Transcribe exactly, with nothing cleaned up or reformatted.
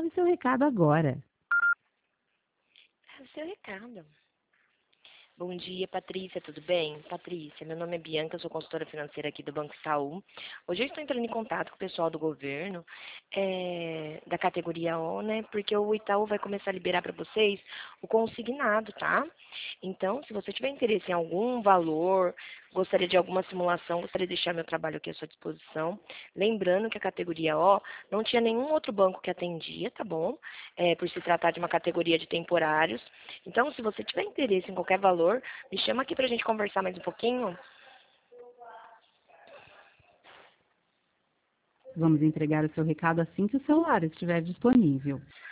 Grave seu recado agora. O seu recado. Bom dia, Patrícia, tudo bem? Patrícia, meu nome é Bianca, eu sou consultora financeira aqui do Banco Itaú. Hoje eu estou entrando em contato com o pessoal do governo, é, da categoria O, né? Porque o Itaú vai começar a liberar para vocês o consignado, tá? Então, se você tiver interesse em algum valor, gostaria de alguma simulação, gostaria de deixar meu trabalho aqui à sua disposição. Lembrando que a categoria O não tinha nenhum outro banco que atendia, tá bom? É, por se tratar de uma categoria de temporários. Então, se você tiver interesse em qualquer valor, me chama aqui pra gente conversar mais um pouquinho. Vamos entregar o seu recado assim que o celular estiver disponível.